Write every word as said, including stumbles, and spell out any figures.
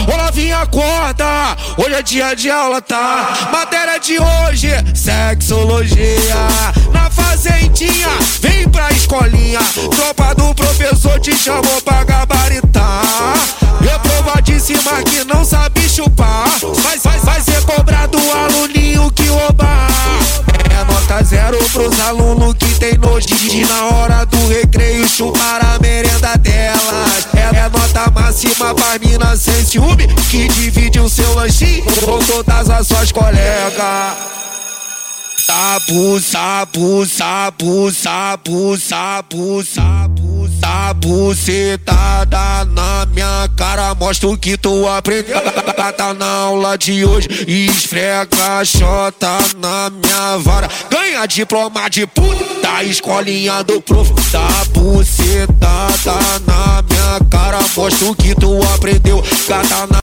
Ô novinha, acorda, hoje é dia de aula, tá? Matéria de hoje, sexologia. Na fazendinha, vem pra escolinha. Tropa do professor te chamou pra gabaritar. Reprovadíssima que não sabe chupar. Vai, vai, vai ser cobrado o aluninho que roubar. É nota zero pros alunos que tem nojo de na hora do recreio chupar a merenda delas. É, é nota máxima pra mina sem ciúme que divide o seu lanchinho com todas as suas colegas. Sabu, sabu, sabu, sabu, sabu, sabu, sabu, cetada na minha cara, mostra o que tu aprendeu. Tá na aula de hoje e esfrega a chota na minha vara. Ganha diploma de puta da escolinha do prof. Sabu, cetada na minha cara, mostra o que tu aprendeu. Gata na